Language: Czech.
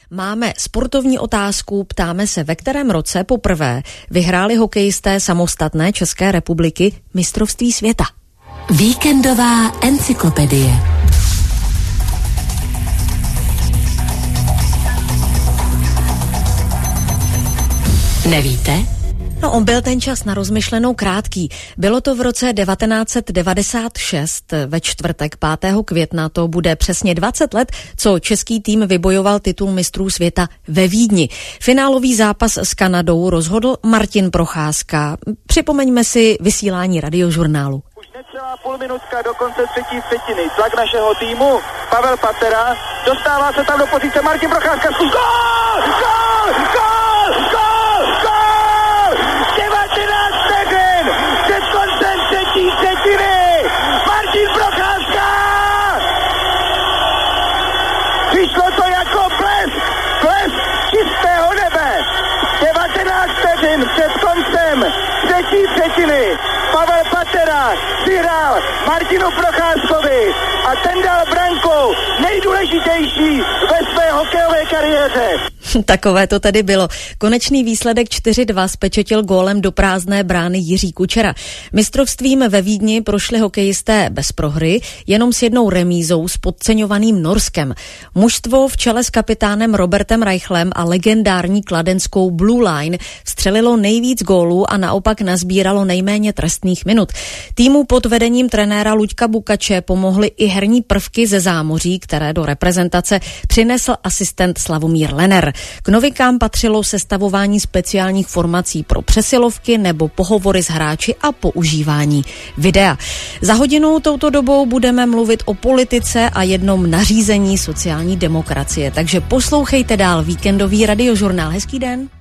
Máme sportovní otázku, ptáme se, ve kterém roce poprvé vyhráli hokejisté samostatné České republiky mistrovství světa. Víkendová encyklopedie. Nevíte? No, on byl ten čas na rozmyšlenou krátký. Bylo to v roce 1996, ve čtvrtek 5. května, to bude přesně 20 let, co český tým vybojoval titul mistrů světa ve Vídni. Finálový zápas s Kanadou rozhodl Martin Procházka. Připomeňme si vysílání Radiožurnálu. Už necelá půlminutka do konce třetí třetiny. Tlak našeho týmu, Pavel Patera, dostává se tam do pozice Martin Procházka. Gól! Gól! Gól! Gól! Gól! 19 vteřin před koncem třetí třetiny. Martin Procházka! Přišlo to jako blesk čistého nebe. 19 vteřin před koncem třetí třetiny. Pavel Patera vyhrál Martinu Procházkovi a ten dal branku nejdůležitější ve své hokejové kariéře. Takové to tedy bylo. Konečný výsledek 4-2 spečetil gólem do prázdné brány Jiří Kučera. Mistrovstvím ve Vídni prošli hokejisté bez prohry, jenom s jednou remízou s podceňovaným Norskem. Mužstvo v čele s kapitánem Robertem Reichlem a legendární kladenskou Blue Line vstřelilo nejvíc gólů a naopak nazbíralo nejméně trestných minut. Týmu pod vedením trenéra Luďka Bukače pomohly i herní prvky ze zámoří, které do reprezentace přinesl asistent Slavomír Lenner. K novinkám patřilo sestavování speciálních formací pro přesilovky nebo pohovory s hráči a používání videa. Za hodinu touto dobou budeme mluvit o politice a jednom nařízení sociální demokracie, takže poslouchejte dál víkendový Radiožurnál. Hezký den.